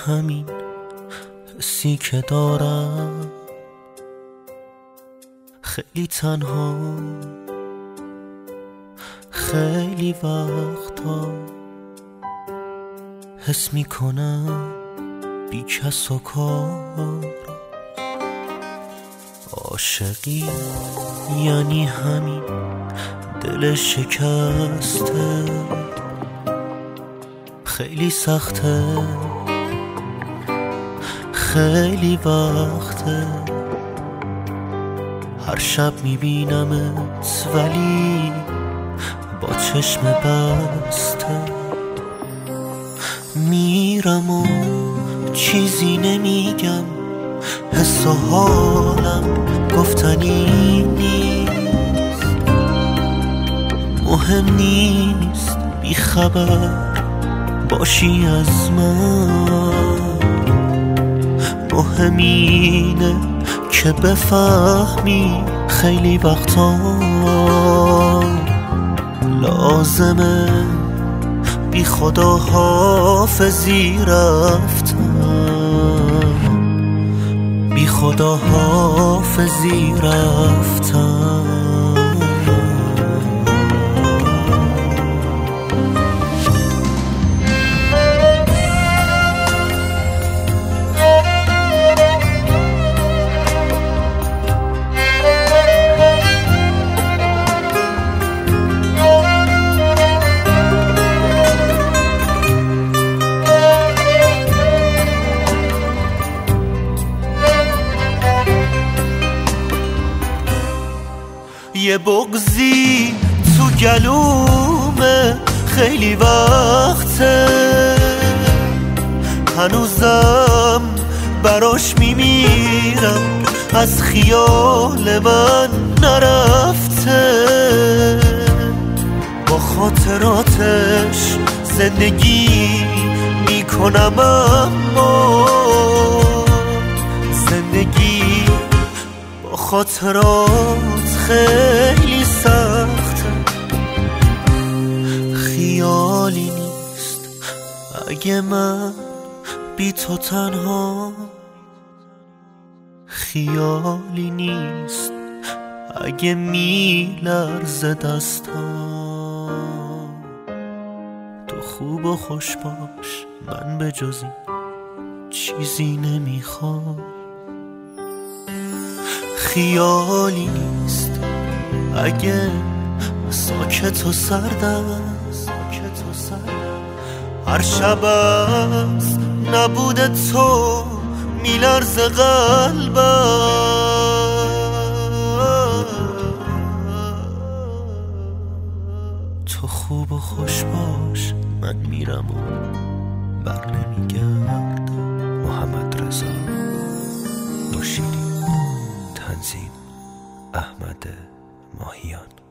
همین حسی که دارم، خیلی تنها، خیلی وقتا حس میکنم بی کس و کار. عاشقی یعنی همین دل شکسته، خیلی سخته، خیلی وقته هر شب میبینمت ولی با چشم بسته. میرم و چیزی نمیگم، حس و حالم گفتنی نیست، مهم نیست بی خبر باشی از من، مهم اینه که بفهمی خیلی وقتا لازمه بی خدا حافظی رفتم، بی خدا حافظی رفتم. یه بغضی تو گلومه خیلی وقته، هنوزم براش میمیرم، از خیال من نرفته، با خاطراتش زندگی میکنم، اما زندگی با خاطرات خیلی سخته. خیالی نیست اگه من بی تو تنها، خیالی نیست اگه میلرزه دستام. تو خوب و خوش باش، من به جز این چیزی نمیخوام. خیالی نیست اگه ساکت و سرد است، هر شب از نبود تو میلرزه قلبم. تو خوب و خوش باش، من میرم و بر نمیگردم. محمد رضا نوشیری، تنظیم احمد ماهیان.